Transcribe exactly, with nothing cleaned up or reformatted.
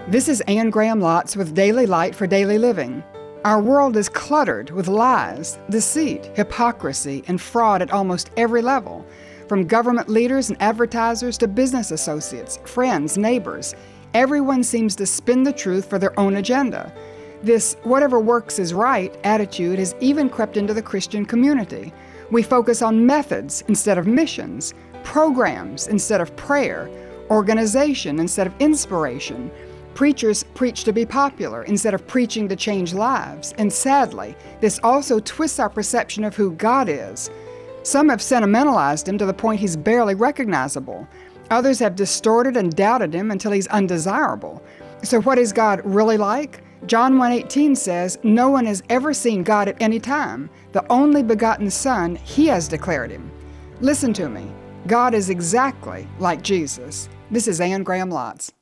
This is Anne Graham Lotz with Daily Light for Daily Living. Our world is cluttered with lies, deceit, hypocrisy, and fraud at almost every level, from government leaders and advertisers to business associates, friends, neighbors. Everyone seems to spin the truth for their own agenda. This whatever works is right attitude has even crept into the Christian community. We focus on methods instead of missions, programs instead of prayer, organization instead of inspiration. Preachers preach to be popular instead of preaching to change lives. And sadly, this also twists our perception of who God is. Some have sentimentalized him to the point he's barely recognizable. Others have distorted and doubted him until he's undesirable. So what is God really like? John one eighteen says, "No one has ever seen God at any time. The only begotten Son, he has declared him." Listen to me. God is exactly like Jesus. This is Anne Graham Lotz.